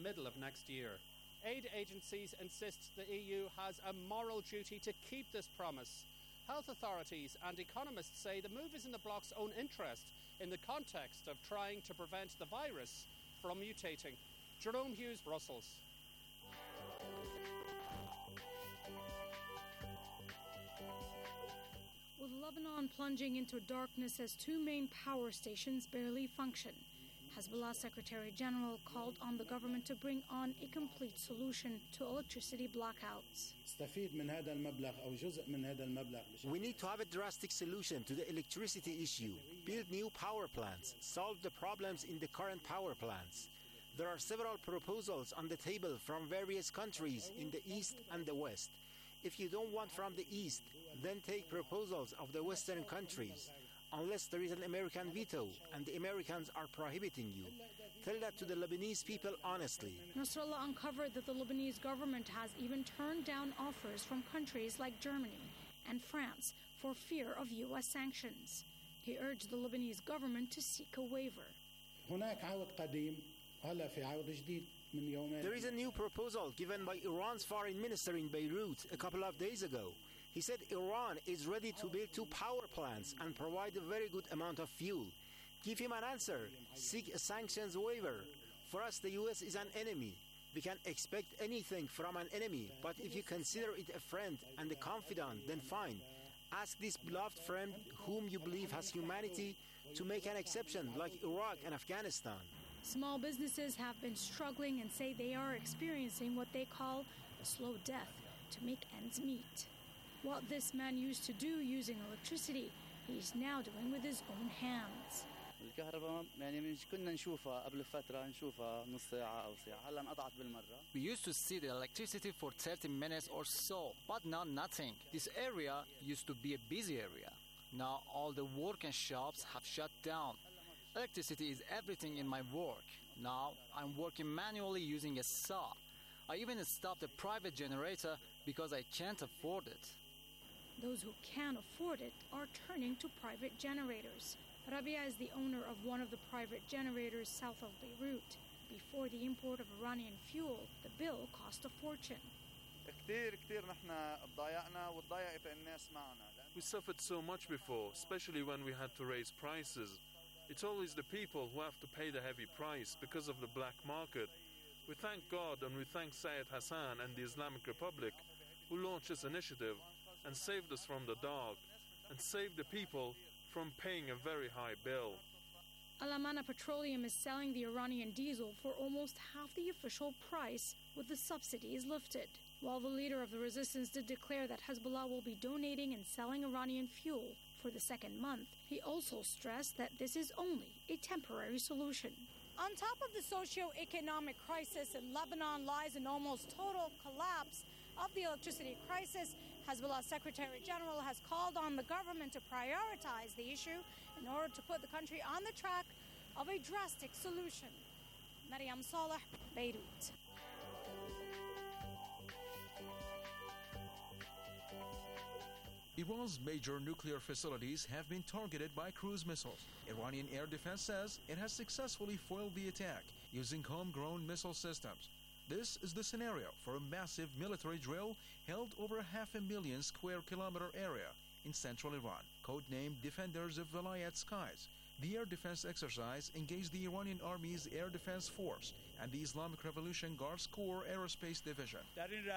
middle of next year. Aid agencies insist the EU has a moral duty to keep this promise. Health authorities and economists say the move is in the bloc's own interest in the context of trying to prevent the virus from mutating. Jerome Hughes, Brussels. With Lebanon plunging into darkness as two main power stations barely function, Hezbollah Secretary General called on the government to bring on a complete solution to electricity blackouts. We need to have a drastic solution to the electricity issue, build new power plants, solve the problems in the current power plants. There are several proposals on the table from various countries in the East and the West. If you don't want from the East, then take proposals of the Western countries. Unless there is an American veto and the Americans are prohibiting you. Tell that to the Lebanese people honestly. Nasrallah uncovered that the Lebanese government has even turned down offers from countries like Germany and France for fear of U.S. sanctions. He urged the Lebanese government to seek a waiver. There is a new proposal given by Iran's foreign minister in Beirut a couple of days ago. He said Iran is ready to build 2 power plants and provide a very good amount of fuel. Give him an answer. Seek a sanctions waiver. For us, the U.S. is an enemy. We can expect anything from an enemy, but if you consider it a friend and a confidant, then fine. Ask this beloved friend whom you believe has humanity to make an exception like Iraq and Afghanistan. Small businesses have been struggling and say they are experiencing what they call a slow death to make ends meet. What this man used to do using electricity, he's now doing with his own hands. We used to see the electricity for 30 minutes or so, but now nothing. This area used to be a busy area. Now all the work and shops have shut down. Electricity is everything in my work. Now I'm working manually using a saw. I even stopped a private generator because I can't afford it. Those who can afford it are turning to private generators. Rabia is the owner of one of the private generators south of Beirut. Before the import of Iranian fuel, the bill cost a fortune. We suffered so much before, especially when we had to raise prices. It's always the people who have to pay the heavy price because of the black market. We thank God and we thank Syed Hassan and the Islamic Republic who launched this initiative and saved us from the dark and saved the people from paying a very high bill. Al Amana Petroleum is selling the Iranian diesel for almost half the official price with the subsidies lifted. While the leader of the resistance did declare that Hezbollah will be donating and selling Iranian fuel for the second month, he also stressed that this is only a temporary solution. On top of the socio-economic crisis in Lebanon lies an almost total collapse of the electricity crisis. Hezbollah Secretary General has called on the government to prioritize the issue in order to put the country on the track of a drastic solution. Maryam Saleh, Beirut. Iran's major nuclear facilities have been targeted by cruise missiles. Iranian air defense says it has successfully foiled the attack using homegrown missile systems. This is the scenario for a massive military drill held over 500,000 square kilometer area in central Iran, codenamed Defenders of Vilayat Skies. The air defense exercise engaged the Iranian Army's Air Defense Force and the Islamic Revolution Guards Corps Aerospace Division.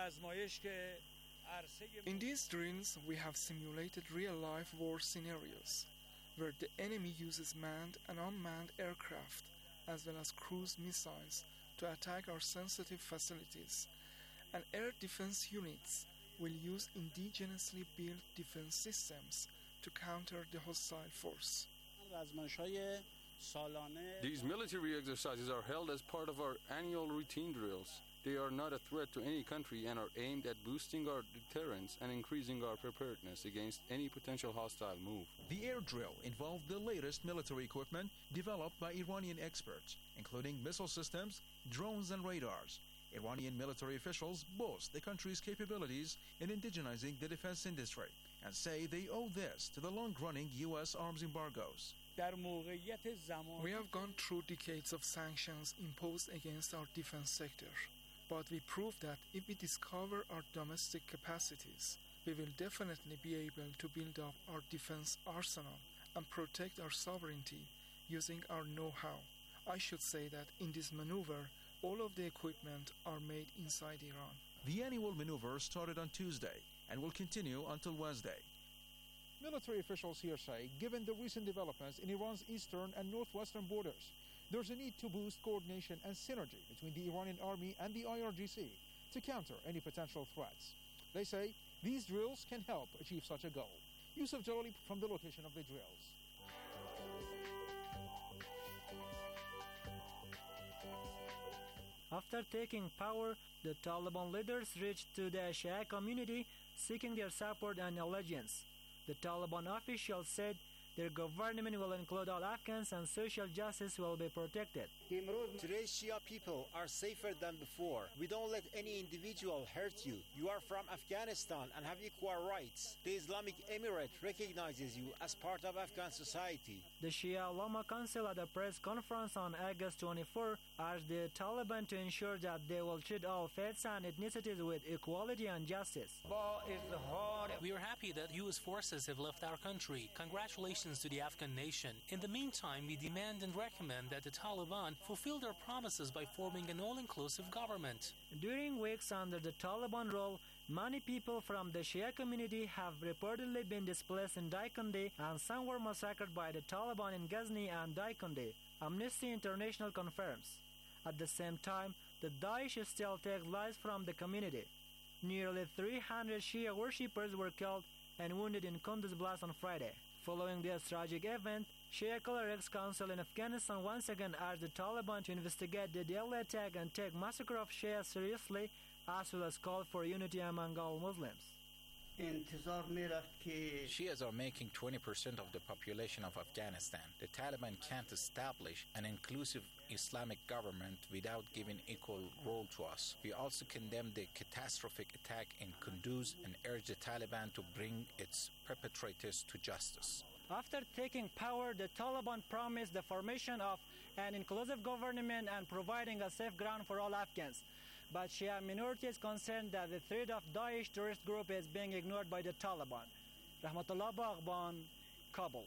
In these drills, we have simulated real-life war scenarios, where the enemy uses manned and unmanned aircraft, as well as cruise missiles, to attack our sensitive facilities, and air defense units will use indigenously built defense systems to counter the hostile force. These military exercises are held as part of our annual routine drills. They are not a threat to any country and are aimed at boosting our deterrence and increasing our preparedness against any potential hostile move. The air drill involved the latest military equipment developed by Iranian experts, including missile systems, drones, and radars. Iranian military officials boast the country's capabilities in indigenizing the defense industry and say they owe this to the long-running U.S. arms embargoes. We have gone through decades of sanctions imposed against our defense sector, but we proved that if we discover our domestic capacities, we will definitely be able to build up our defense arsenal and protect our sovereignty using our know-how. I should say that in this maneuver, all of the equipment are made inside Iran. The annual maneuver started on Tuesday and will continue until Wednesday. Military officials here say, given the recent developments in Iran's eastern and northwestern borders, there's a need to boost coordination and synergy between the Iranian army and the IRGC to counter any potential threats. They say these drills can help achieve such a goal. Yusuf Jalali from the location of the drills. After taking power, the Taliban leaders reached to the Shia community seeking their support and allegiance. The Taliban officials said their government will include all Afghans and social justice will be protected. Today's Shia people are safer than before. We don't let any individual hurt you. You are from Afghanistan and have equal rights. The Islamic Emirate recognizes you as part of Afghan society. The Shia Ulama Council at a press conference on August 24 urged the Taliban to ensure that they will treat all faiths and ethnicities with equality and justice. We are happy that U.S. forces have left our country. Congratulations to the Afghan nation. In the meantime, we demand and recommend that the Taliban fulfill their promises by forming an all-inclusive government. During weeks under the Taliban rule, many people from the Shia community have reportedly been displaced in Daikandi and some were massacred by the Taliban in Ghazni and Daikandi, Amnesty International confirms. At the same time, the Daesh still takes lives from the community. Nearly 300 Shia worshippers were killed and wounded in Kunduz Blast on Friday. Following this tragic event, Shia Clerics Council in Afghanistan once again urged the Taliban to investigate the Delhi attack and take massacre of Shia seriously, as well as call for unity among all Muslims. Shias are making 20% of the population of Afghanistan. The Taliban can't establish an inclusive Islamic government without giving equal role to us. We also condemn the catastrophic attack in Kunduz and urge the Taliban to bring its perpetrators to justice. After taking power, the Taliban promised the formation of an inclusive government and providing a safe ground for all Afghans. But Shia minority is concerned that the threat of Daesh terrorist group is being ignored by the Taliban. Rahmatullah Baghban, Kabul.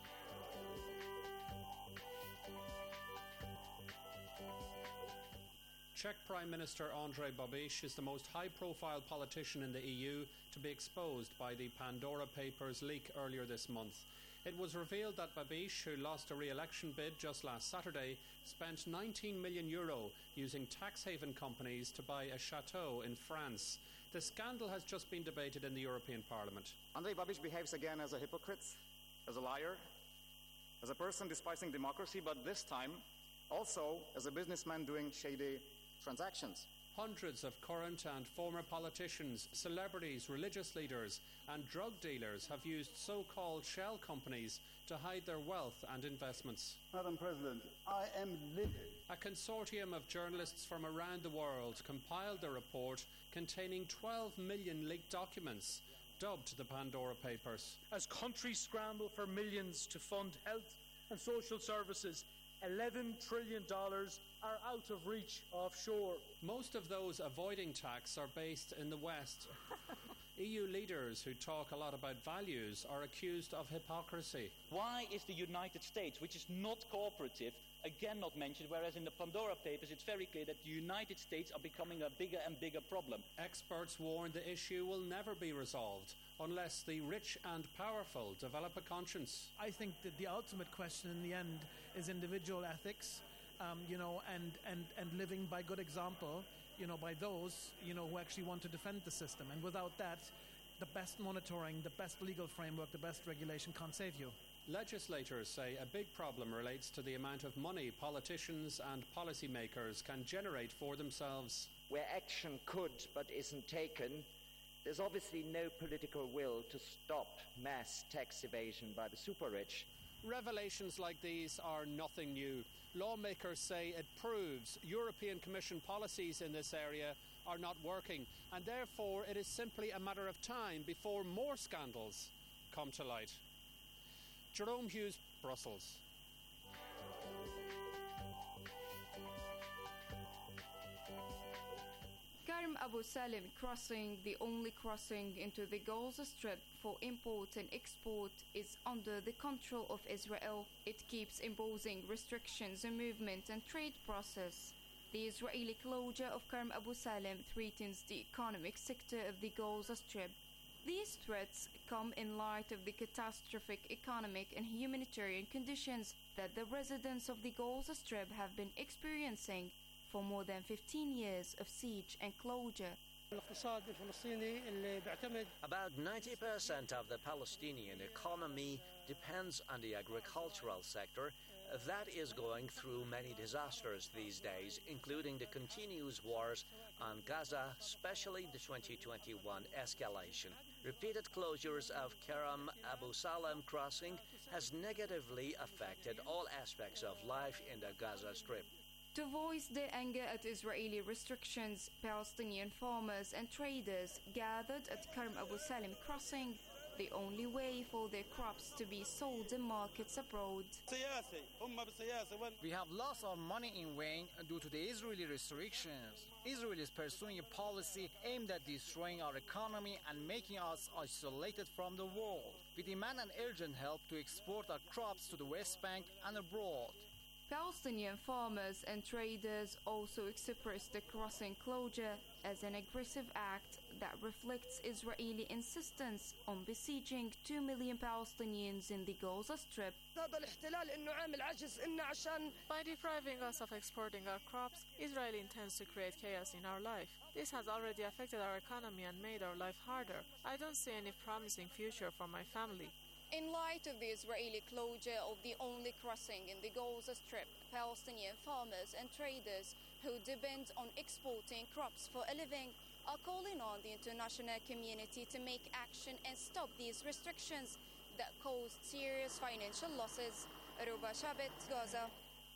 Czech Prime Minister Andrej Babiš is the most high-profile politician in the EU to be exposed by the Pandora Papers leak earlier this month. It was revealed that Babiš, who lost a re-election bid just last Saturday, spent €19 million using tax haven companies to buy a chateau in France. The scandal has just been debated in the European Parliament. Andrej Babiš behaves again as a hypocrite, as a liar, as a person despising democracy, but this time also as a businessman doing shady transactions. Hundreds of current and former politicians, celebrities, religious leaders and drug dealers have used so-called shell companies to hide their wealth and investments. Madam President, I am livid. A consortium of journalists from around the world compiled a report containing 12 million leaked documents, dubbed the Pandora Papers. As countries scramble for millions to fund health and social services, $11 trillion are out of reach offshore. Most of those avoiding tax are based in the West. EU leaders who talk a lot about values are accused of hypocrisy. Why is the United States, which is not cooperative, again not mentioned, whereas in the Pandora Papers it's very clear that the United States are becoming a bigger and bigger problem? Experts warn the issue will never be resolved unless the rich and powerful develop a conscience. I think that the ultimate question in the end is individual ethics, and living by good example, by those, who actually want to defend the system. And without that, the best monitoring, the best legal framework, the best regulation can't save you. Legislators say a big problem relates to the amount of money politicians and policymakers can generate for themselves. Where action could but isn't taken, there's obviously no political will to stop mass tax evasion by the super-rich. Revelations like these are nothing new. Lawmakers say it proves European Commission policies in this area are not working, and therefore it is simply a matter of time before more scandals come to light. Jerome Hughes, Brussels. Abu Salim crossing, the only crossing into the Gaza Strip for import and export, is under the control of Israel. It keeps imposing restrictions on movement and trade process. The Israeli closure of Kerem Abu Salim threatens the economic sector of the Gaza Strip. These threats come in light of the catastrophic economic and humanitarian conditions that the residents of the Gaza Strip have been experiencing for more than 15 years of siege and closure. About 90% of the Palestinian economy depends on the agricultural sector. That is going through many disasters these days, including the continuous wars on Gaza, especially the 2021 escalation. Repeated closures of Kerem Abu Salim crossing has negatively affected all aspects of life in the Gaza Strip. To voice their anger at Israeli restrictions, Palestinian farmers and traders gathered at Kerem Abu Salim crossing, the only way for their crops to be sold in markets abroad. We have lost our money in vain due to the Israeli restrictions. Israel is pursuing a policy aimed at destroying our economy and making us isolated from the world. We demand an urgent help to export our crops to the West Bank and abroad. Palestinian farmers and traders also expressed the crossing closure as an aggressive act that reflects Israeli insistence on besieging 2 million Palestinians in the Gaza Strip. By depriving us of exporting our crops, Israel intends to create chaos in our life. This has already affected our economy and made our life harder. I don't see any promising future for my family. In light of the Israeli closure of the only crossing in the Gaza Strip, Palestinian farmers and traders who depend on exporting crops for a living are calling on the international community to make action and stop these restrictions that caused serious financial losses. Ruba Shabit, Gaza.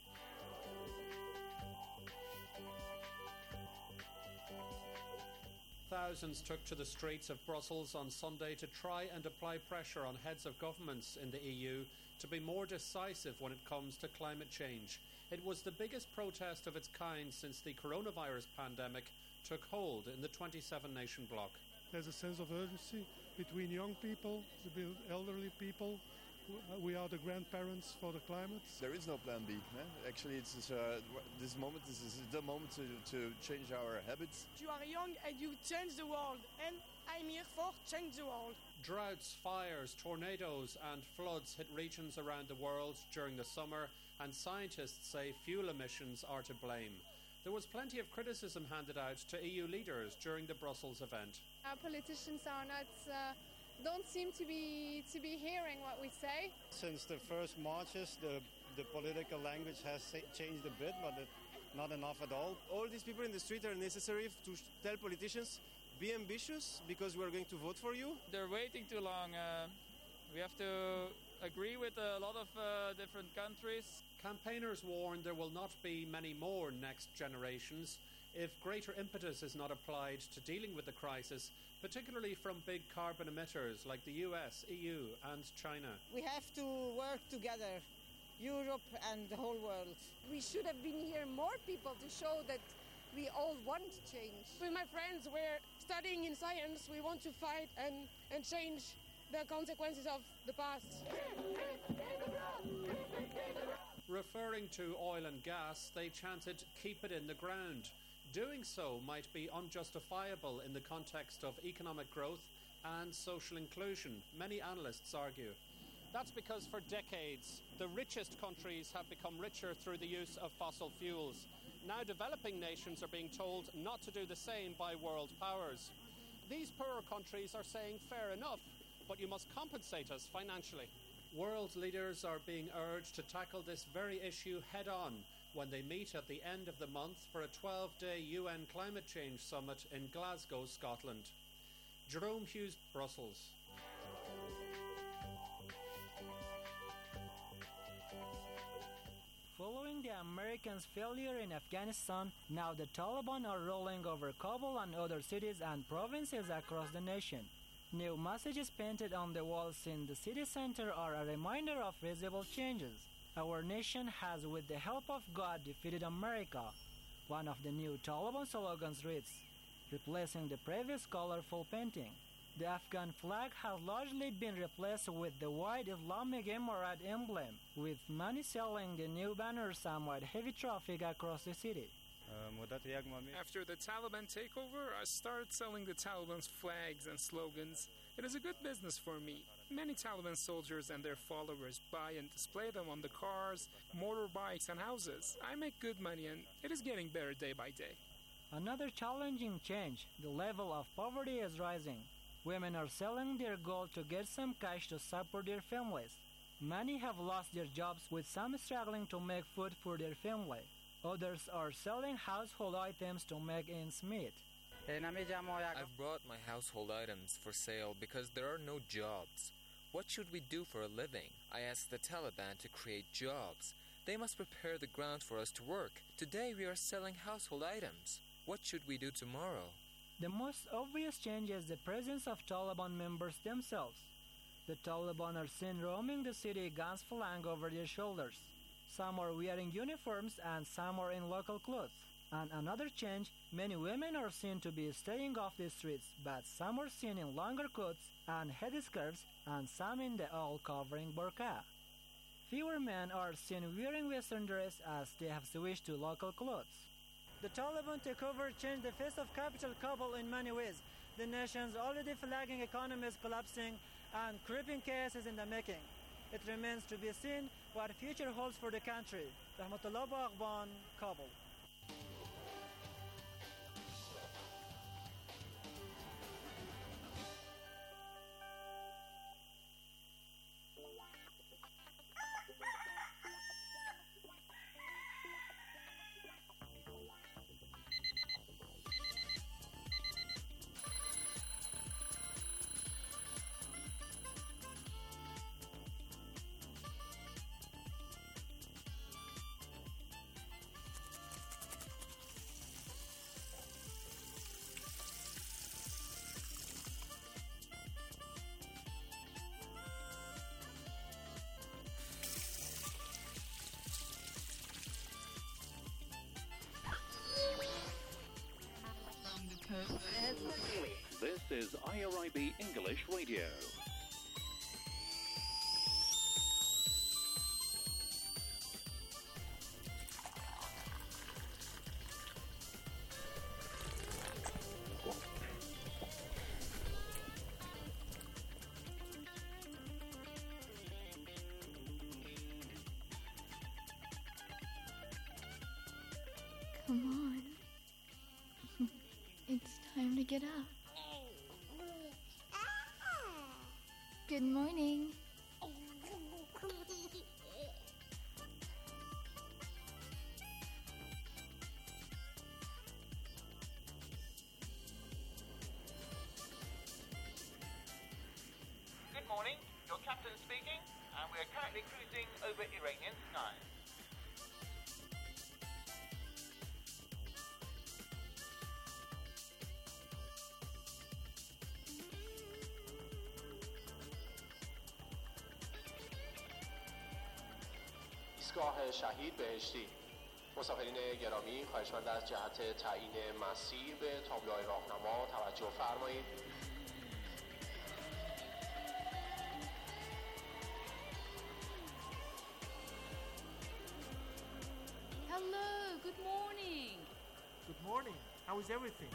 Thousands took to the streets of Brussels on Sunday to try and apply pressure on heads of governments in the EU to be more decisive when it comes to climate change. It was the biggest protest of its kind since the coronavirus pandemic took hold in the 27-nation bloc. There's a sense of urgency between young people, the elderly people. We are the grandparents for the climate. There is no plan B. Actually, this moment is the moment to change our habits. You are young and you change the world, and I'm here for change the world. Droughts, fires, tornadoes and floods hit regions around the world during the summer, and scientists say fuel emissions are to blame. There was plenty of criticism handed out to EU leaders during the Brussels event. Our politicians don't seem to be hearing what we say. Since the first marches, the political language has changed a bit, but not enough at all. All these people in the street are necessary to tell politicians, be ambitious because we're going to vote for you. They're waiting too long. We have to agree with a lot of different countries. Campaigners warn there will not be many more next generations if greater impetus is not applied to dealing with the crisis, particularly from big carbon emitters like the US, EU and China. We have to work together, Europe and the whole world. We should have been here more people to show that we all want change. With my friends, we're studying in science. We want to fight and change the consequences of the past. Referring to oil and gas, they chanted, "Keep it in the ground." Doing so might be unjustifiable in the context of economic growth and social inclusion, many analysts argue. That's because for decades, the richest countries have become richer through the use of fossil fuels. Now developing nations are being told not to do the same by world powers. These poorer countries are saying, fair enough, but you must compensate us financially. World leaders are being urged to tackle this very issue head-on when they meet at the end of the month for a 12-day UN climate change summit in Glasgow, Scotland. Jerome Hughes, Brussels. Following the Americans' failure in Afghanistan, now the Taliban are rolling over Kabul and other cities and provinces across the nation. New messages painted on the walls in the city center are a reminder of visible changes. Our nation has, with the help of God, defeated America. One of the new Taliban slogans reads, replacing the previous colorful painting. The Afghan flag has largely been replaced with the white Islamic Emirate emblem, with many selling the new banners amid heavy traffic across the city. After the Taliban takeover, I started selling the Taliban's flags and slogans. It is a good business for me. Many Taliban soldiers and their followers buy and display them on the cars, motorbikes, and houses. I make good money, and it is getting better day by day. Another challenging change, the level of poverty is rising. Women are selling their gold to get some cash to support their families. Many have lost their jobs, with some struggling to make food for their family. Others are selling household items to make ends meet. I've brought my household items for sale because there are no jobs. What should we do for a living? I asked the Taliban to create jobs. They must prepare the ground for us to work. Today we are selling household items. What should we do tomorrow? The most obvious change is the presence of Taliban members themselves. The Taliban are seen roaming the city, guns flying over their shoulders. Some are wearing uniforms and some are in local clothes. And another change, many women are seen to be staying off the streets, but some are seen in longer coats and headscarves and some in the all-covering burqa. Fewer men are seen wearing Western dress as they have switched to local clothes. The Taliban takeover changed the face of capital Kabul in many ways. The nation's already flagging economy is collapsing and creeping chaos is in the making. It remains to be seen what the future holds for the country. Rahmatullah Baghban, Kabul. This is IRIB English Radio. Come on. It's time to get up. Good morning. Good morning, your captain speaking, and we are currently cruising over Iranian skies. ایستگاه شهید بهشتی. مسافرین گرامی، خواهشمند از جهت تعیین مسیر به تابلوهای راهنما توجه فرمایید. Hello, good morning. Good morning. How is everything?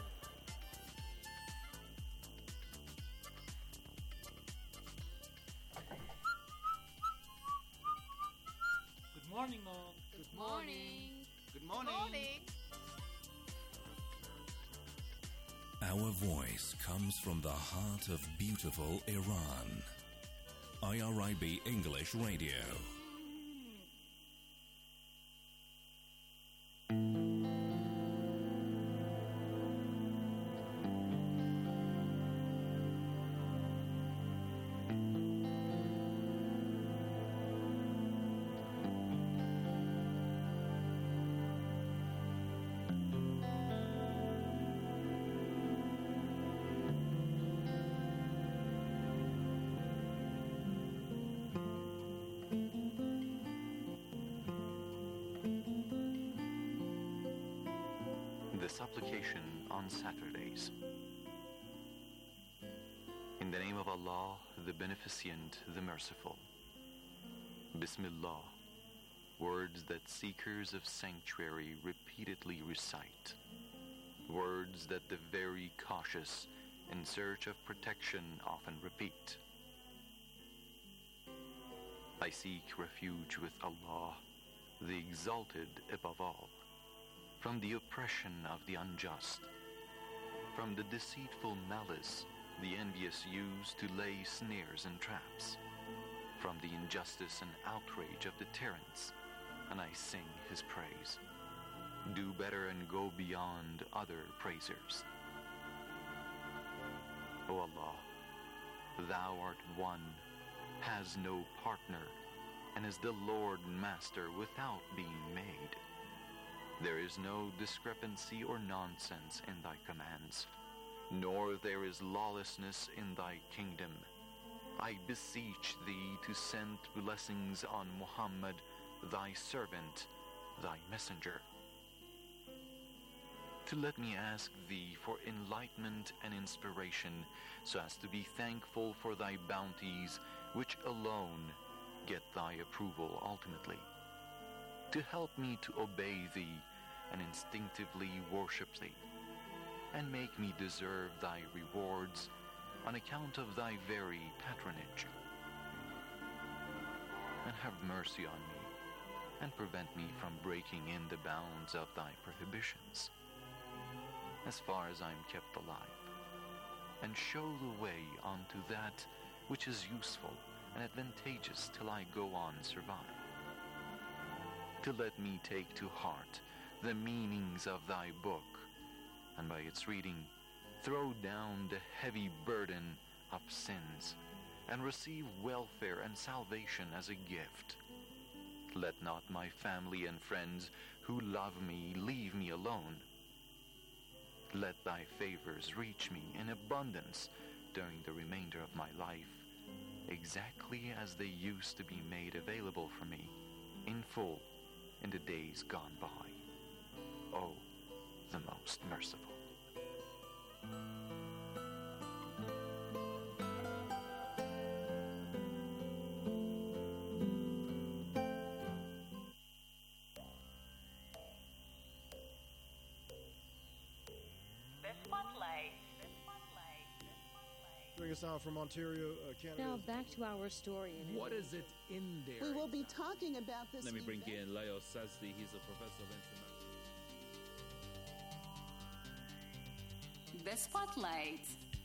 Good morning, all. Good morning. Good morning. Our voice comes from the heart of beautiful Iran. IRIB English Radio. supplication on Saturdays. In the name of Allah, the Beneficent, the Merciful. Bismillah, words that seekers of sanctuary repeatedly recite, words that the very cautious in search of protection often repeat. I seek refuge with Allah, the Exalted above all, from the oppression of the unjust, from the deceitful malice the envious use to lay snares and traps, from the injustice and outrage of the tyrants, and I sing his praise. Do better and go beyond other praisers. O Allah, thou art one, has no partner, and is the Lord and Master without being made. There is no discrepancy or nonsense in thy commands, nor there is lawlessness in thy kingdom. I beseech thee to send blessings on Muhammad, thy servant, thy messenger. To let me ask thee for enlightenment and inspiration, so as to be thankful for thy bounties, which alone get thy approval ultimately. To help me to obey thee and instinctively worship thee, and make me deserve thy rewards on account of thy very patronage. And have mercy on me, and prevent me from breaking in the bounds of thy prohibitions, as far as I am kept alive, and show the way unto that which is useful and advantageous till I go on survive. To let me take to heart the meanings of thy book, and by its reading throw down the heavy burden of sins, and receive welfare and salvation as a gift. Let not my family and friends who love me leave me alone. Let thy favors reach me in abundance during the remainder of my life, exactly as they used to be made available for me in full in the days gone by. O, the most merciful. Bring us out from Ontario, Canada. Now back to our story. What is it in there? We will be talking about this. Let me bring in Leo Sazdi. He's a professor of international. The Spotlight.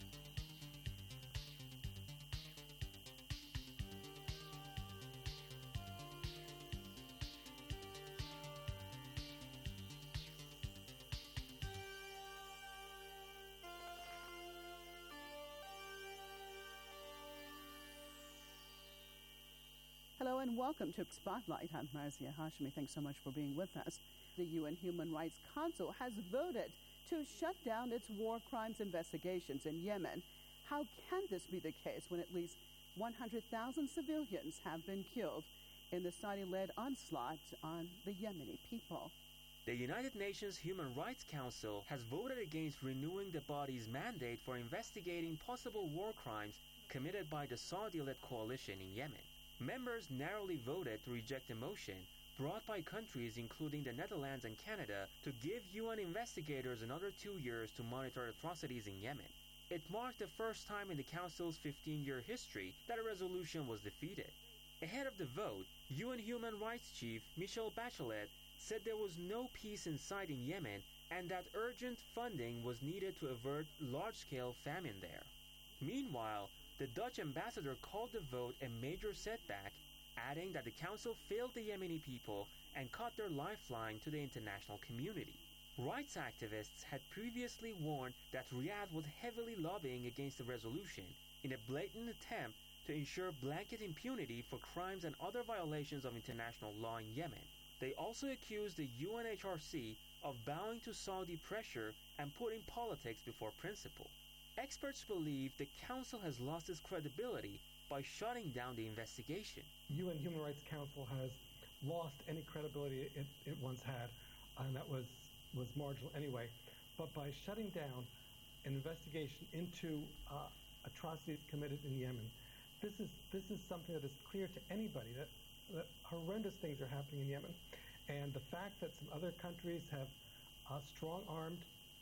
Hello and welcome to Spotlight. I'm Marzia Hashmi. Thanks so much for being with us. The UN Human Rights Council has voted to shut down its war crimes investigations in Yemen. How can this be the case when at least 100,000 civilians have been killed in the Saudi-led onslaught on the Yemeni people? The United Nations Human Rights Council has voted against renewing the body's mandate for investigating possible war crimes committed by the Saudi-led coalition in Yemen. Members narrowly voted to reject a motion brought by countries including the Netherlands and Canada to give UN investigators another 2 years to monitor atrocities in Yemen. It marked the first time in the Council's 15-year history that a resolution was defeated. Ahead of the vote, UN Human Rights Chief Michelle Bachelet said there was no peace in sight in Yemen and that urgent funding was needed to avert large-scale famine there. Meanwhile, the Dutch ambassador called the vote a major setback, adding that the council failed the Yemeni people and cut their lifeline to the international community. Rights activists had previously warned that Riyadh was heavily lobbying against the resolution in a blatant attempt to ensure blanket impunity for crimes and other violations of international law in Yemen. They also accused the UNHRC of bowing to Saudi pressure and putting politics before principle. Experts believe the Council has lost its credibility by shutting down the investigation. UN Human Rights Council has lost any credibility it once had, and that was marginal anyway. but by shutting down an investigation into atrocities committed in Yemen. This is something that is clear to anybody that horrendous things are happening in Yemen. And the fact that some other countries have strong-armed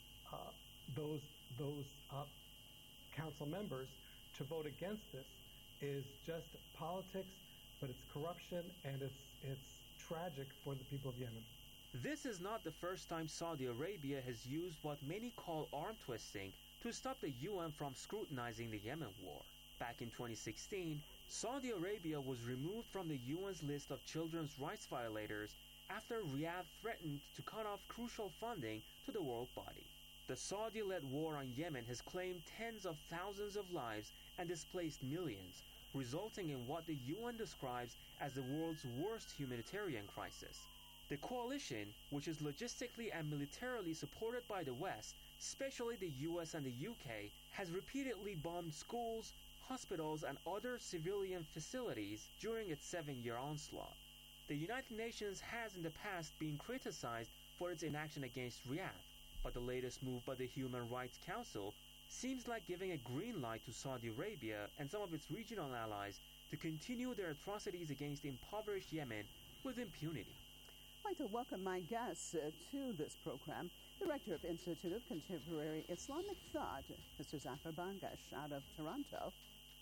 those council members to vote against this is just politics, but it's corruption, and it's tragic for the people of Yemen. This is not the first time Saudi Arabia has used what many call arm twisting to stop the UN from scrutinizing the Yemen war. Back in 2016, Saudi Arabia was removed from the UN's list of children's rights violators after Riyadh threatened to cut off crucial funding to the world body. The Saudi-led war on Yemen has claimed tens of thousands of lives and displaced millions, resulting in what the UN describes as the world's worst humanitarian crisis. The coalition, which is logistically and militarily supported by the West, especially the US and the UK, has repeatedly bombed schools, hospitals, and other civilian facilities during its 7-year onslaught. The United Nations has in the past been criticized for its inaction against Riyadh, but the latest move by the Human Rights Council seems like giving a green light to Saudi Arabia and some of its regional allies to continue their atrocities against impoverished Yemen with impunity. I'd like to welcome my guests to this program, Director of Institute of Contemporary Islamic Thought, Mr. Zafar Bangash, out of Toronto.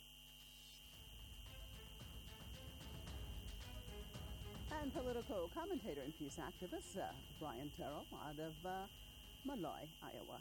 And political commentator and peace activist Brian Terrell out of Malloy, Iowa.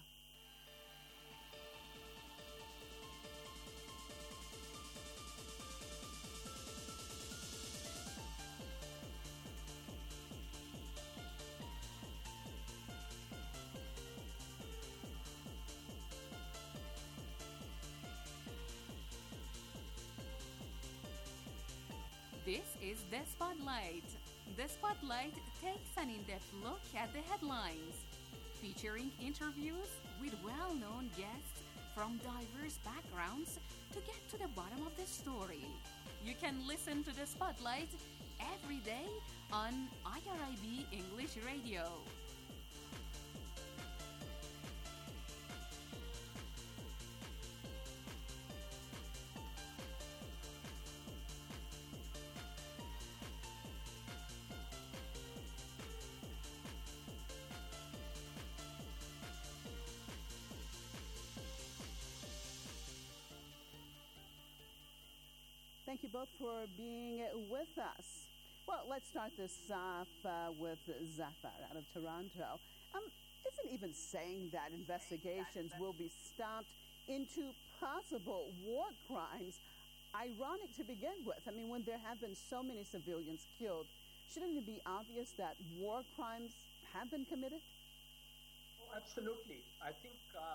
This is The Spotlight. The Spotlight takes an in-depth look at the headlines, featuring interviews with well-known guests from diverse backgrounds to get to the bottom of the story. You can listen to The Spotlight every day on IRIB English Radio. Thank you both for being with us. Well, let's start this off with Zafar out of Toronto. Isn't even saying that investigations will be stopped into possible war crimes ironic to begin with? I mean, when there have been so many civilians killed, shouldn't it be obvious that war crimes have been committed? Oh, absolutely. I think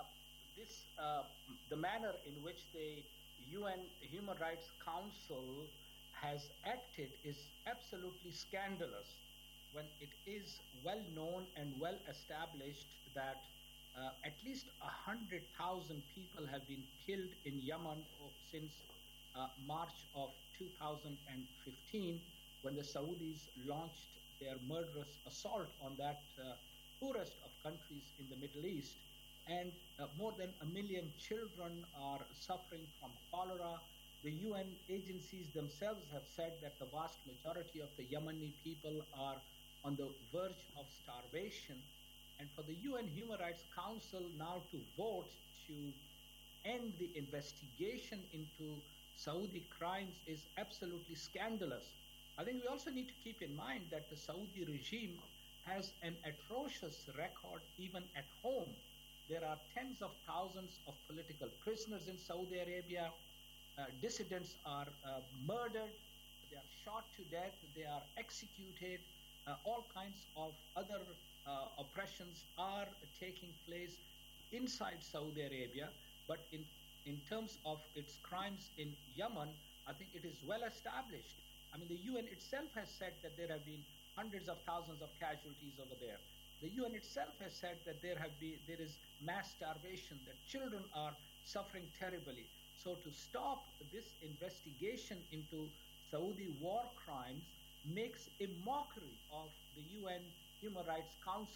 the manner in which the UN Human Rights Council has acted is absolutely scandalous, when it is well known and well established that at least 100,000 people have been killed in Yemen since March of 2015, when the Saudis launched their murderous assault on that poorest of countries in the Middle East. And more than 1 million children are suffering from cholera. The UN agencies themselves have said that the vast majority of the Yemeni people are on the verge of starvation. And for the UN Human Rights Council now to vote to end the investigation into Saudi crimes is absolutely scandalous. I think we also need to keep in mind that the Saudi regime has an atrocious record even at home. There are tens of thousands of political prisoners in Saudi Arabia. Dissidents are murdered, they are shot to death, they are executed. All kinds of other oppressions are taking place inside Saudi Arabia. But in terms of its crimes in Yemen, I think it is well established. I mean, the UN itself has said that there have been hundreds of thousands of casualties over there. The UN itself has said that there is mass starvation, that children are suffering terribly. So to stop this investigation into Saudi war crimes makes a mockery of the UN Human Rights Council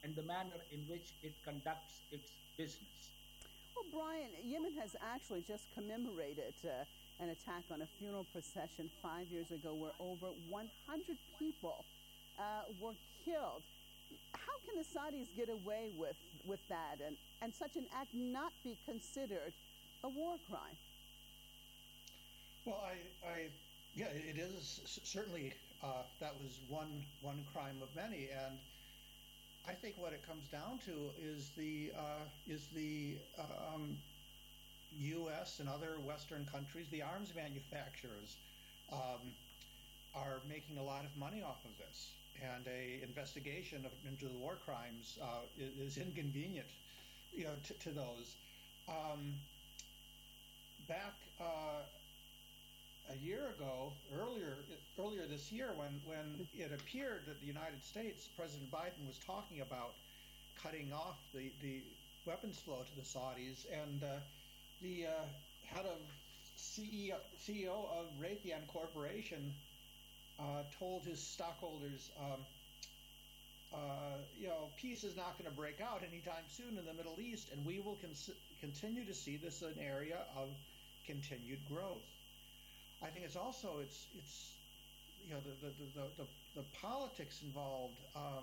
and the manner in which it conducts its business. Well, Brian, Yemen has actually just commemorated an attack on a funeral procession 5 years ago where over 100 people were killed. How can the Saudis get away with that and such an act not be considered a war crime? Well, yeah, it is certainly that was one crime of many, and I think what it comes down to is the U.S. and other Western countries, the arms manufacturers, are making a lot of money off of this, and a investigation into the war crimes is inconvenient, to those. Back a year ago, earlier this year, when it appeared that the United States, President Biden was talking about cutting off the weapons flow to the Saudis, and the head of CEO of Raytheon Corporation told his stockholders, peace is not going to break out anytime soon in the Middle East, and we will continue to see this an area of continued growth. I think it's also the politics involved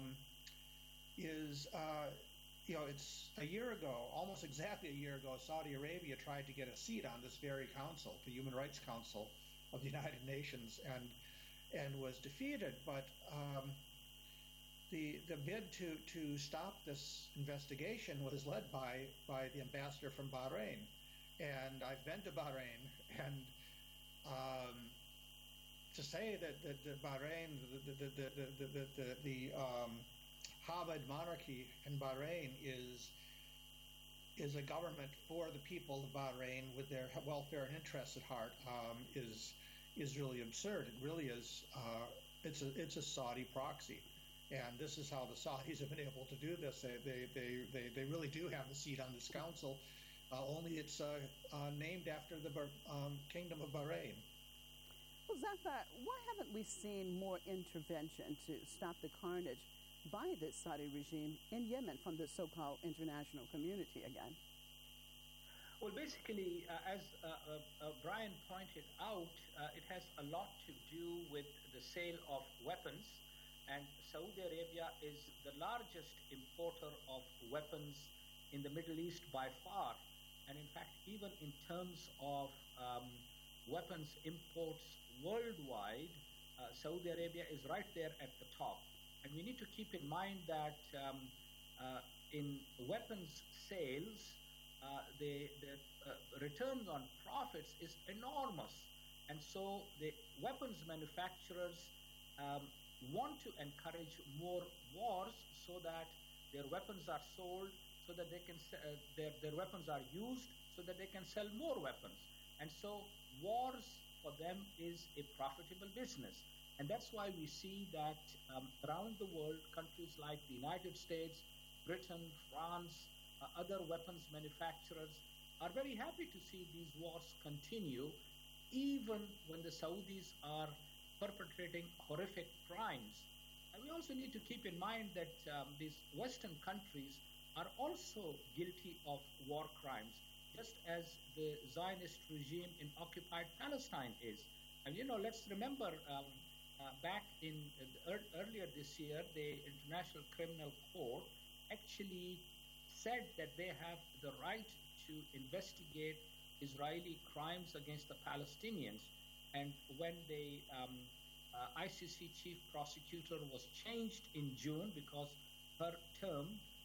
is it's a year ago, almost exactly a year ago, Saudi Arabia tried to get a seat on this very council, the Human Rights Council of the United Nations, and was defeated. But the bid to stop this investigation was led by the ambassador from Bahrain, and I've been to Bahrain, and to say that Bahrain, the Hamad monarchy in Bahrain is a government for the people of Bahrain with their welfare and interests at heart is really absurd. It really is. It's a Saudi proxy, and this is how the Saudis have been able to do this. They really do have a seat on this council. Only it's named after the Kingdom of Bahrain. Well, Zafar, why haven't we seen more intervention to stop the carnage by the Saudi regime in Yemen from the so-called international community again? Well, basically, as Brian pointed out, it has a lot to do with the sale of weapons, and Saudi Arabia is the largest importer of weapons in the Middle East by far. And in fact, even in terms of weapons imports worldwide, Saudi Arabia is right there at the top. And we need to keep in mind that in weapons sales, the returns on profits is enormous. And so the weapons manufacturers want to encourage more wars so that their weapons are sold, so that they can their weapons are used, so that they can sell more weapons. And so wars for them is a profitable business. And that's why we see that around the world, countries like the United States, Britain, France, other weapons manufacturers are very happy to see these wars continue, even when the Saudis are perpetrating horrific crimes. And we also need to keep in mind that these Western countries are also guilty of war crimes, just as the Zionist regime in occupied Palestine is. And let's remember back in earlier this year, the International Criminal Court actually said that they have the right to investigate Israeli crimes against the Palestinians. And when the ICC chief prosecutor was changed in June because her term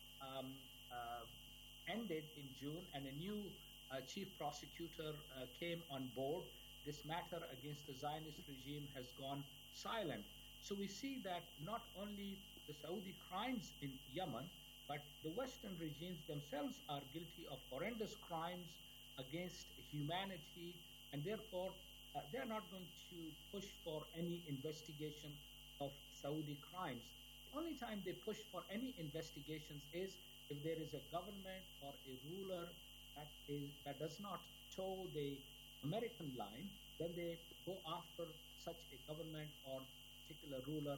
ended in June and a new chief prosecutor came on board, this matter against the Zionist regime has gone silent. So we see that not only the Saudi crimes in Yemen, but the Western regimes themselves are guilty of horrendous crimes against humanity, and therefore they are not going to push for any investigation of Saudi crimes. The only time they push for any investigations is if there is a government or a ruler that does not toe the American line, then they go after such a government or particular ruler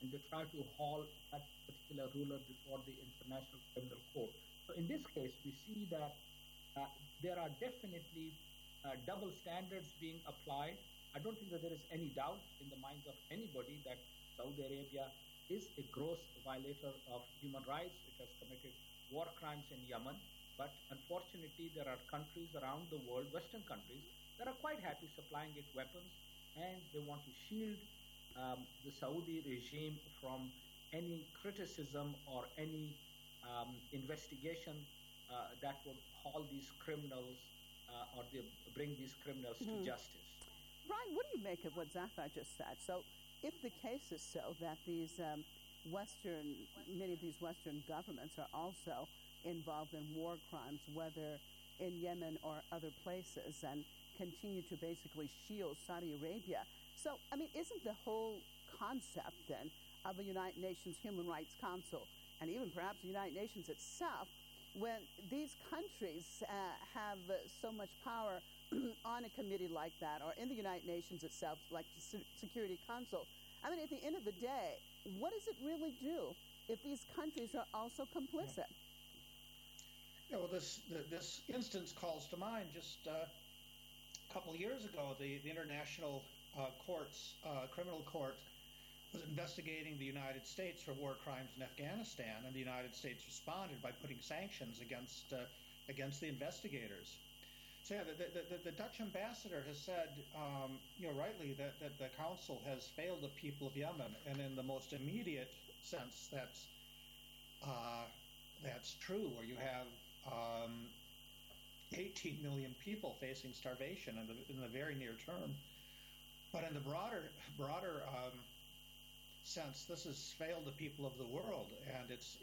and they try to haul that particular ruler before the International Criminal Court. So in this case, we see that there are definitely double standards being applied. I don't think that there is any doubt in the minds of anybody that Saudi Arabia is a gross violator of human rights. It has committed war crimes in Yemen. But unfortunately, there are countries around the world, Western countries, that are quite happy supplying it weapons, and they want to shield the Saudi regime from any criticism or any investigation that would haul these criminals or bring these criminals to justice. Brian, what do you make of what Zafar just said? So if the case is so that these many of these Western governments are also involved in war crimes, whether in Yemen or other places, and continue to basically shield Saudi Arabia. So, I mean, isn't the whole concept then of the United Nations Human Rights Council, and even perhaps the United Nations itself, when these countries have so much power on a committee like that, or in the United Nations itself, like the Security Council, I mean, at the end of the day, what does it really do if these countries are also complicit? Yeah, well, this instance calls to mind just a couple of years ago, the International Criminal Court was investigating the United States for war crimes in Afghanistan, and the United States responded by putting sanctions against the investigators. So yeah, the Dutch ambassador has said, rightly, that the council has failed the people of Yemen, and in the most immediate sense, that's true. Where you have 18 million people facing starvation in the very near term, but in the broader sense, this has failed the people of the world, and it's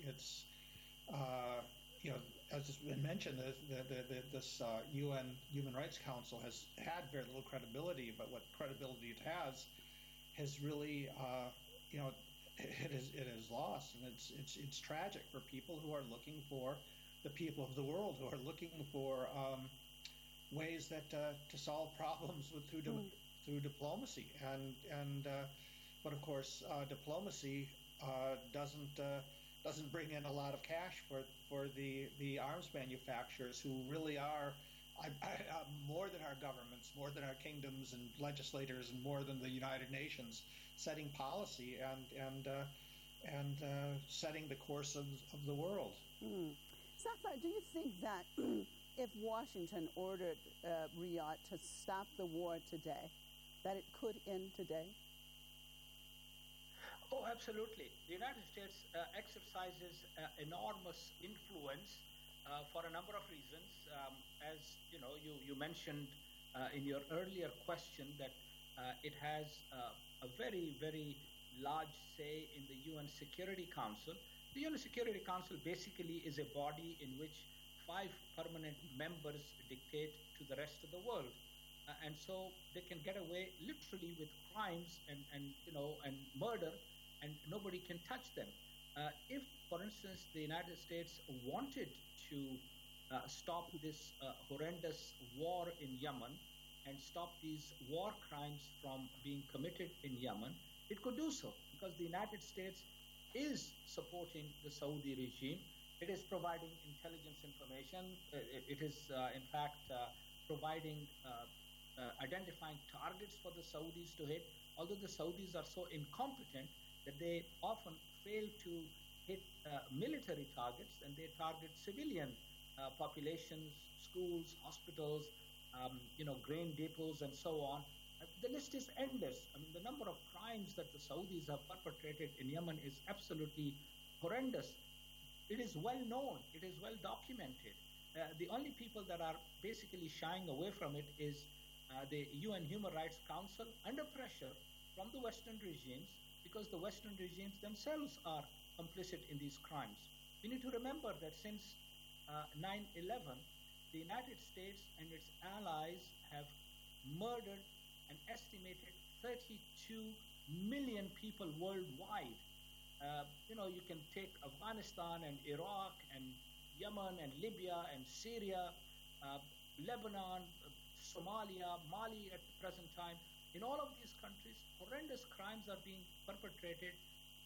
as has been mentioned, this UN Human Rights Council has had very little credibility, but what credibility it has really, it is lost, and it's tragic for people who are looking for the people of the world, who are looking for ways that to solve problems through diplomacy, but of course, diplomacy doesn't bring in a lot of cash for the arms manufacturers, who really are more than our governments, more than our kingdoms and legislators, and more than the United Nations, setting policy and setting the course of the world. Zafar, do you think that if Washington ordered Riyadh to stop the war today, that it could end today? Oh, absolutely. The United States exercises enormous influence for a number of reasons. As you mentioned in your earlier question, that it has a very, very large say in the UN Security Council. The UN Security Council basically is a body in which 5 permanent members dictate to the rest of the world. And so they can get away literally with crimes and murder, and nobody can touch them. If, for instance, the United States wanted to stop this horrendous war in Yemen and stop these war crimes from being committed in Yemen, it could do so, because the United States is supporting the Saudi regime. It is providing intelligence information. It is, in fact, identifying targets for the Saudis to hit, although the Saudis are so incompetent that they often fail to hit military targets, and they target civilian populations, schools, hospitals, grain depots, and so on. The list is endless. I mean, the number of crimes that the Saudis have perpetrated in Yemen is absolutely horrendous. It is well known. It is well documented. The only people that are basically shying away from it is the UN Human Rights Council, under pressure from the Western regimes, because the Western regimes themselves are complicit in these crimes. We need to remember that since 9/11, the United States and its allies have murdered an estimated 32 million people worldwide. You can take Afghanistan and Iraq and Yemen and Libya and Syria, Lebanon, Somalia, Mali at the present time. In all of these countries, horrendous crimes are being perpetrated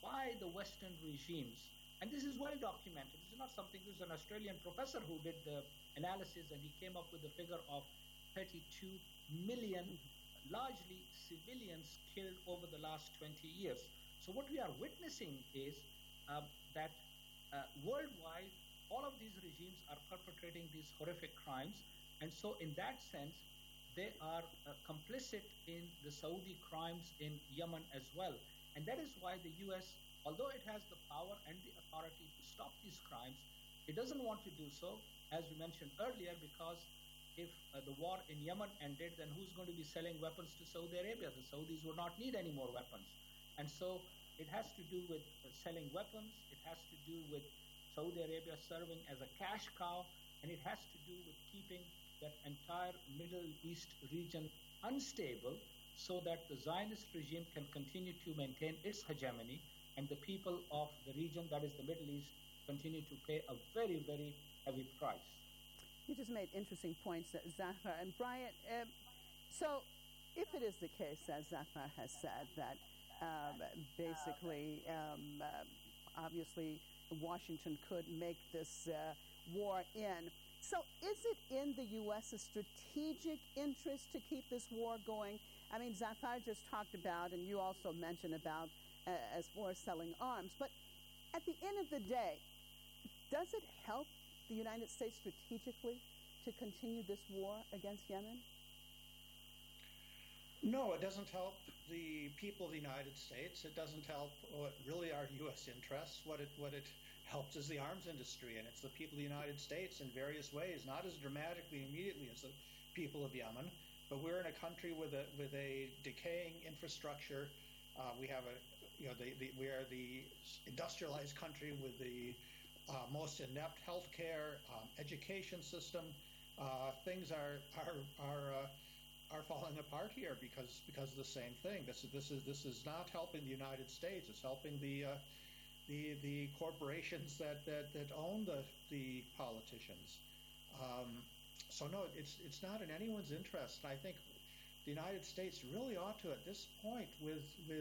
by the Western regimes, and this is well documented. This is not something, this is an Australian professor who did the analysis, and he came up with a figure of 32 million, largely civilians killed over the last 20 years. So what we are witnessing is that worldwide, all of these regimes are perpetrating these horrific crimes, and so in that sense, they are complicit in the Saudi crimes in Yemen as well. And that is why the US, although it has the power and the authority to stop these crimes, it doesn't want to do so, as we mentioned earlier, because if the war in Yemen ended, then who's going to be selling weapons to Saudi Arabia? The Saudis would not need any more weapons. And so it has to do with selling weapons, it has to do with Saudi Arabia serving as a cash cow, and it has to do with keeping that entire Middle East region unstable so that the Zionist regime can continue to maintain its hegemony and the people of the region, that is the Middle East, continue to pay a very, very heavy price. You just made interesting points, Zafar. And Brian, so if it is the case, as Zafar has said, that basically, obviously, Washington could make this war end. So is it in the U.S.'s strategic interest to keep this war going? I mean, Zafar just talked about, and you also mentioned about, as far as selling arms. But at the end of the day, does it help the United States strategically to continue this war against Yemen? No, it doesn't help the people of the United States. It doesn't help what really are U.S. interests. What it helps is the arms industry, and it's the people of the United States in various ways, not as dramatically immediately as the people of Yemen, but we're in a country with a decaying infrastructure. We have we are the industrialized country with the most inept healthcare, education system. Things are falling apart here because of the same thing. This is not helping the United States. It's helping the corporations that own the politicians. So no, it's not in anyone's interest. I think the United States really ought to, at this point, with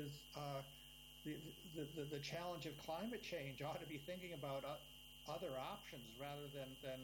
the challenge of climate change, ought to be thinking about other options rather than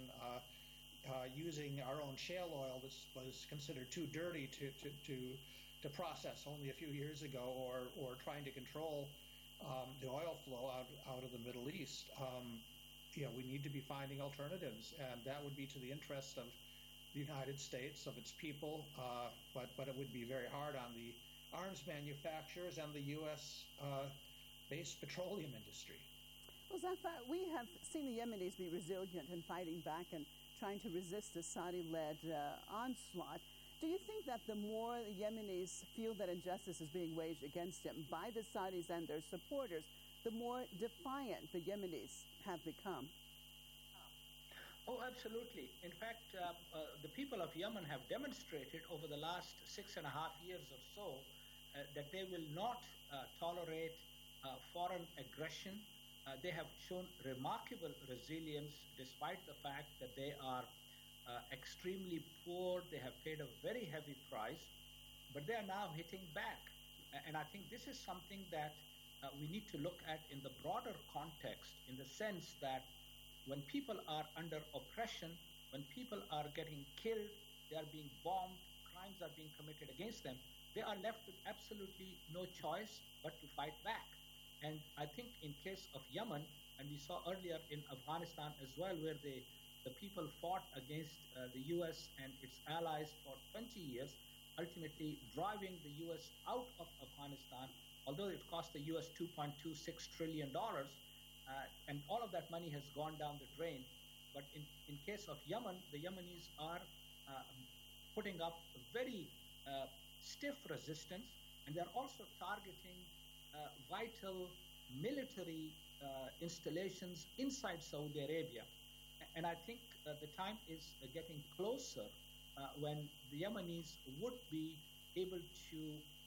using our own shale oil that was considered too dirty to process only a few years ago, or trying to control the oil flow out of the Middle East. We need to be finding alternatives, and that would be to the interest of the United States, of its people, but it would be very hard on the arms manufacturers and the U.S.-based petroleum industry. Well, Zafar, we have seen the Yemenis be resilient in fighting back and trying to resist the Saudi-led onslaught. Do you think that the more the Yemenis feel that injustice is being waged against them by the Saudis and their supporters, the more defiant the Yemenis have become? Oh, absolutely. In fact, the people of Yemen have demonstrated over the last 6.5 years or so that they will not tolerate foreign aggression. They have shown remarkable resilience despite the fact that they are extremely poor. They have paid a very heavy price, but they are now hitting back. And I think this is something that we need to look at in the broader context, in the sense that when people are under oppression, when people are getting killed, they are being bombed, crimes are being committed against them, they are left with absolutely no choice but to fight back. And I think in case of Yemen, and we saw earlier in Afghanistan as well, where the people fought against the U.S. and its allies for 20 years, ultimately driving the U.S. out of Afghanistan, although it cost the U.S. $2.26 trillion, and all of that money has gone down the drain. But in case of Yemen, the Yemenis are putting up a very stiff resistance, and they're also targeting vital military installations inside Saudi Arabia. And I think the time is getting closer when the Yemenis would be able to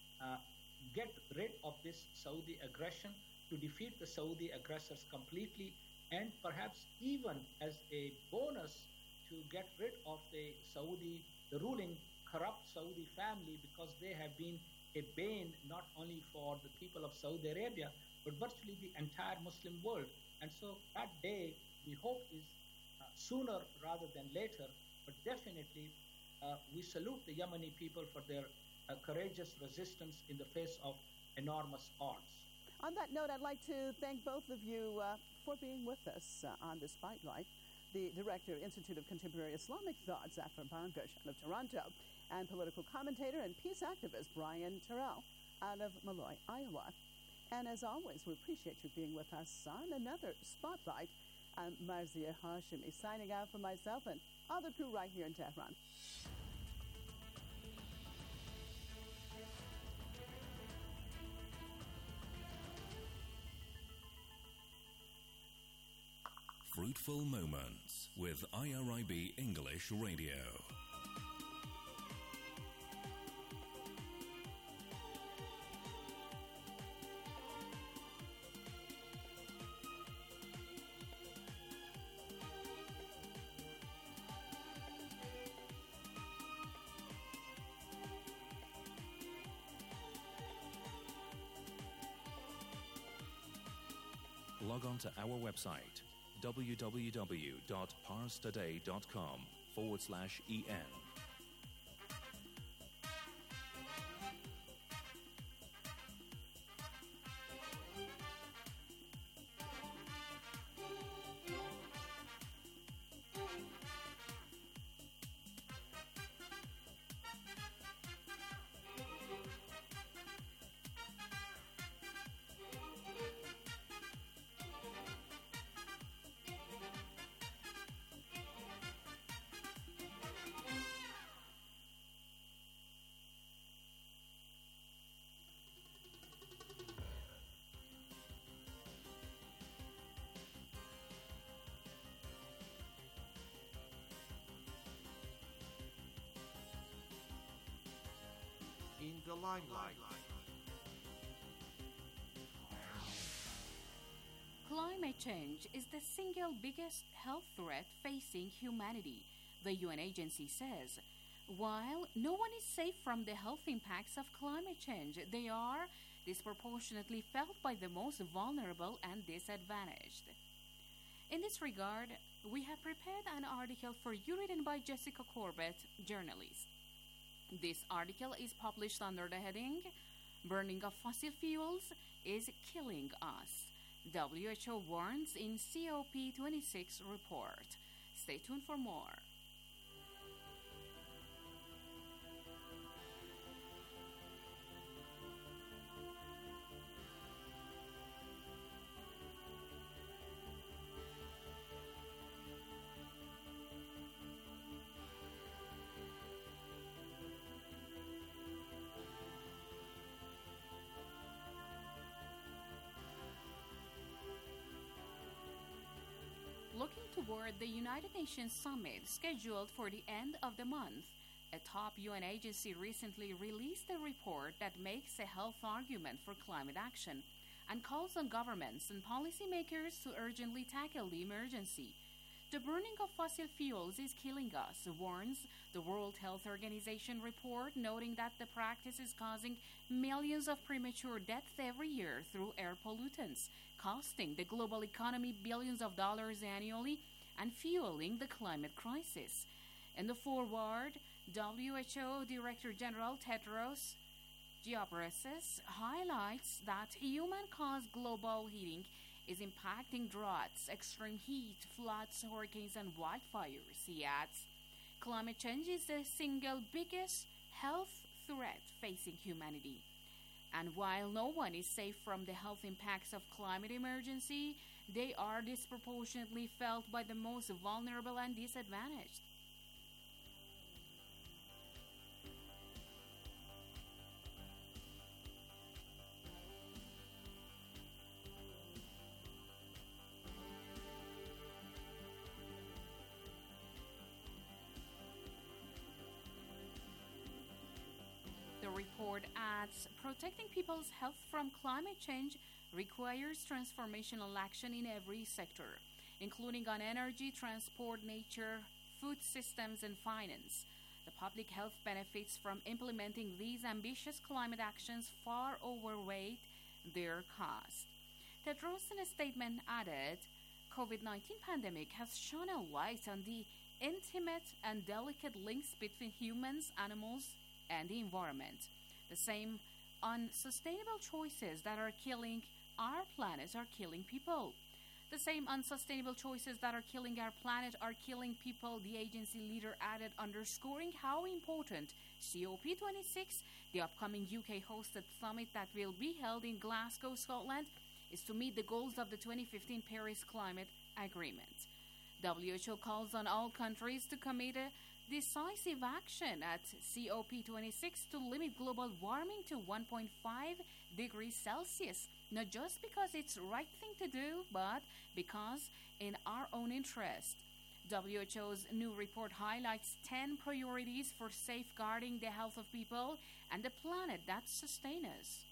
get rid of this Saudi aggression, to defeat the Saudi aggressors completely, and perhaps even as a bonus to get rid of the ruling corrupt Saudi family, because they have been a bane not only for the people of Saudi Arabia, but virtually the entire Muslim world. And so that day, we hope, is sooner rather than later, but definitely we salute the Yemeni people for their courageous resistance in the face of enormous odds. On that note, I'd like to thank both of you for being with us on the Spotlight. The Director, Institute of Contemporary Islamic Thought, Zafar Bangash, out of Toronto, and political commentator and peace activist Brian Terrell out of Malloy, Iowa. And as always, we appreciate you being with us on another Spotlight. I'm Marzia Hashimi, signing out for myself and all the crew right here in Tehran. Fruitful Moments with IRIB English Radio. Log on to our website www.parstoday.com/EN. In the limelight. Climate change is the single biggest health threat facing humanity, the UN agency says. While no one is safe from the health impacts of climate change, they are disproportionately felt by the most vulnerable and disadvantaged. In this regard, we have prepared an article for you written by Jessica Corbett, journalist. This article is published under the heading, Burning of Fossil Fuels is Killing Us. WHO warns in COP26 report. Stay tuned for more. Looking toward the United Nations Summit scheduled for the end of the month, a top UN agency recently released a report that makes a health argument for climate action and calls on governments and policymakers to urgently tackle the emergency. The burning of fossil fuels is killing us, warns the World Health Organization report, noting that the practice is causing millions of premature deaths every year through air pollutants, costing the global economy billions of dollars annually and fueling the climate crisis. In the foreword, WHO Director General Tedros Ghebreyesus highlights that human-caused global heating is impacting droughts, extreme heat, floods, hurricanes, and wildfires. He adds, climate change is the single biggest health threat facing humanity. And while no one is safe from the health impacts of climate emergency, they are disproportionately felt by the most vulnerable and disadvantaged. The report adds, protecting people's health from climate change requires transformational action in every sector, including on energy, transport, nature, food systems, and finance. The public health benefits from implementing these ambitious climate actions far outweigh their cost. Tedros in a statement added, COVID-19 pandemic has shone a light on the intimate and delicate links between humans, animals, and the environment. The same unsustainable choices that are killing our planet are killing people. The same unsustainable choices that are killing our planet are killing people, the agency leader added, underscoring how important COP26, the upcoming UK-hosted summit that will be held in Glasgow, Scotland, is to meet the goals of the 2015 Paris Climate Agreement. WHO calls on all countries to commit a decisive action at COP26 to limit global warming to 1.5 degrees Celsius, not just because it's the right thing to do, but because in our own interest. WHO's new report highlights 10 priorities for safeguarding the health of people and the planet that sustain us.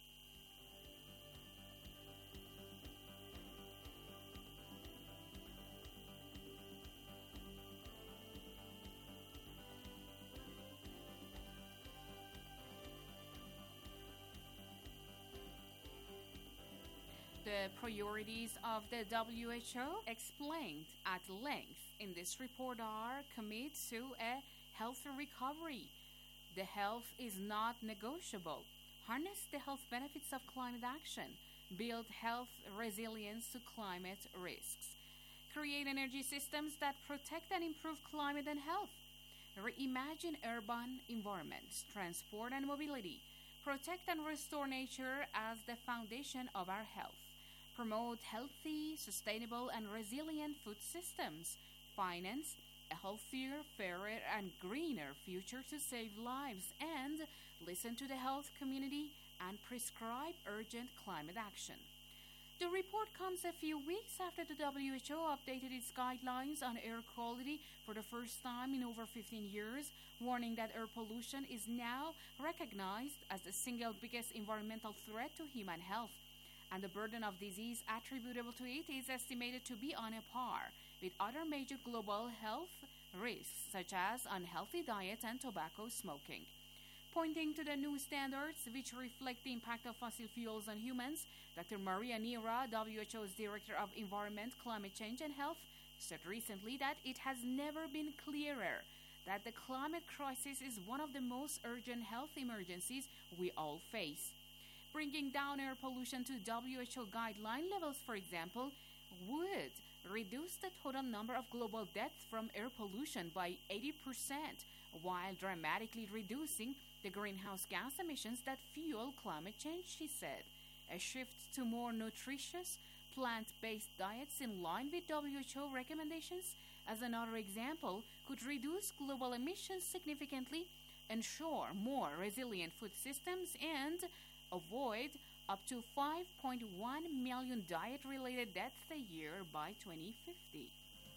The priorities of the WHO, explained at length in this report, are commit to a healthy recovery. The health is not negotiable. Harness the health benefits of climate action. Build health resilience to climate risks. Create energy systems that protect and improve climate and health. Reimagine urban environments, transport and mobility. Protect and restore nature as the foundation of our health. Promote healthy, sustainable, and resilient food systems. Finance a healthier, fairer, and greener future to save lives. And listen to the health community and prescribe urgent climate action. The report comes a few weeks after the WHO updated its guidelines on air quality for the first time in over 15 years, warning that air pollution is now recognized as the single biggest environmental threat to human health, and the burden of disease attributable to it is estimated to be on a par with other major global health risks, such as unhealthy diet and tobacco smoking. Pointing to the new standards, which reflect the impact of fossil fuels on humans, Dr. Maria Neira, WHO's Director of Environment, Climate Change and Health, said recently that it has never been clearer that the climate crisis is one of the most urgent health emergencies we all face. Bringing down air pollution to WHO guideline levels, for example, would reduce the total number of global deaths from air pollution by 80%, while dramatically reducing the greenhouse gas emissions that fuel climate change, she said. A shift to more nutritious, plant-based diets in line with WHO recommendations, as another example, could reduce global emissions significantly, ensure more resilient food systems, and avoid up to 5.1 million diet-related deaths a year by 2050.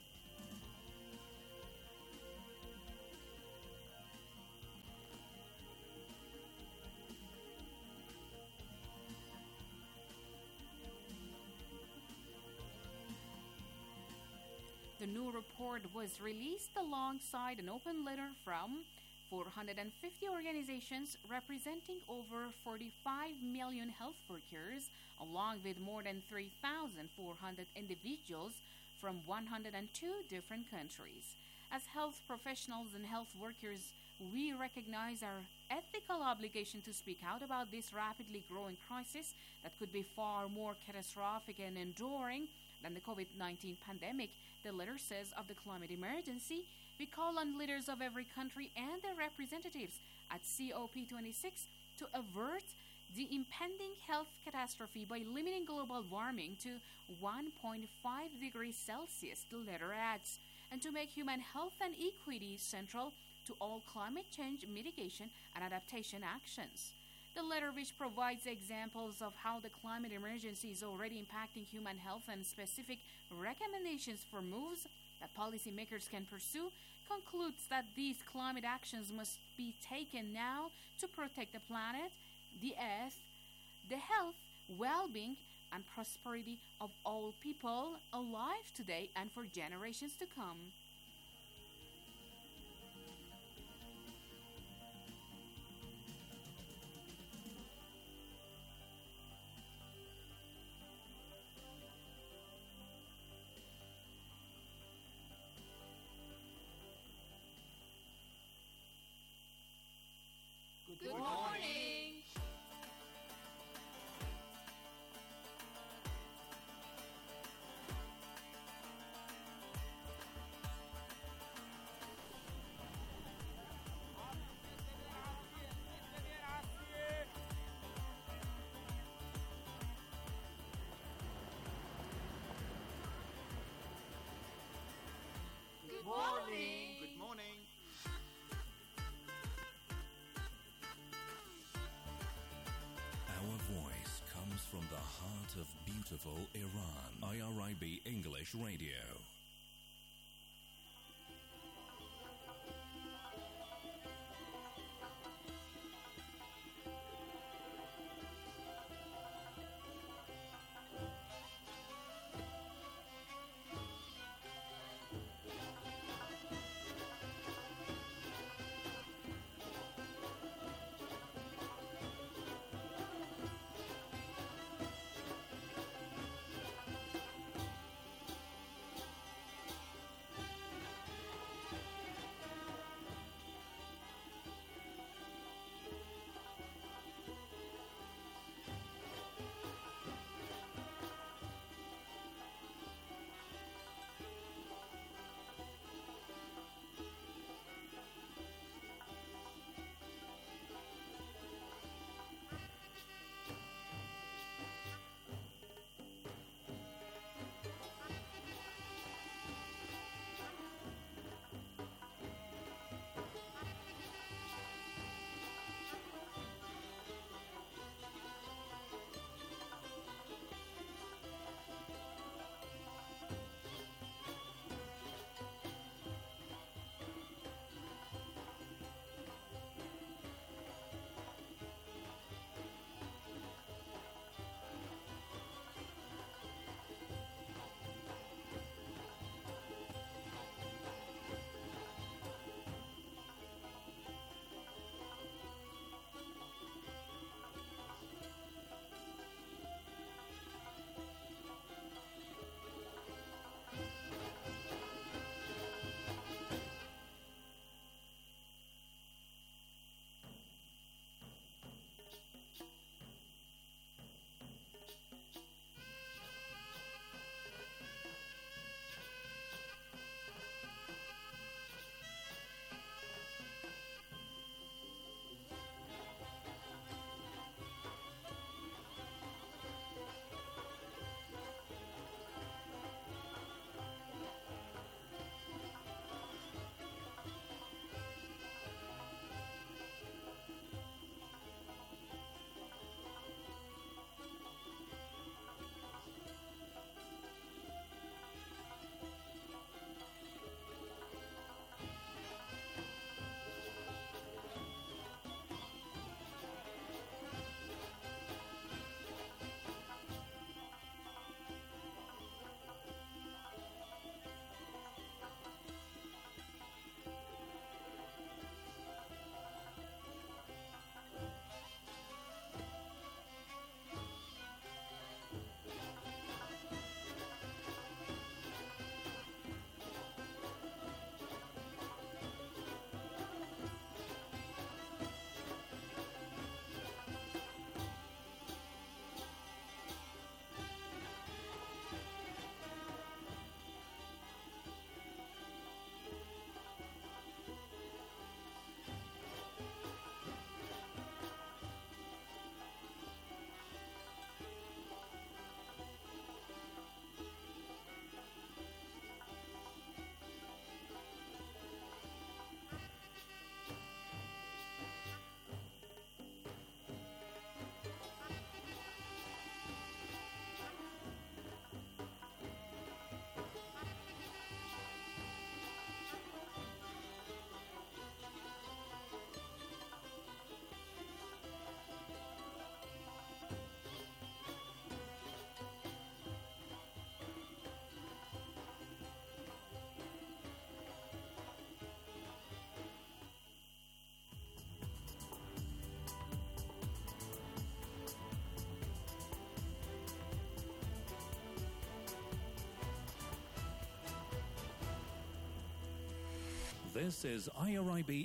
The new report was released alongside an open letter from 450 organizations representing over 45 million health workers, along with more than 3,400 individuals from 102 different countries. As health professionals and health workers, we recognize our ethical obligation to speak out about this rapidly growing crisis that could be far more catastrophic and enduring than the COVID-19 pandemic, the letter says, of the climate emergency. We call on leaders of every country and their representatives at COP26 to avert the impending health catastrophe by limiting global warming to 1.5 degrees Celsius, the letter adds, and to make human health and equity central to all climate change mitigation and adaptation actions. The letter, which provides examples of how the climate emergency is already impacting human health and specific recommendations for moves that policymakers can pursue, concludes that these climate actions must be taken now to protect the planet, the earth, the health, well-being, and prosperity of all people alive today and for generations to come. beautiful Iran. IRIB English Radio. This is IRIB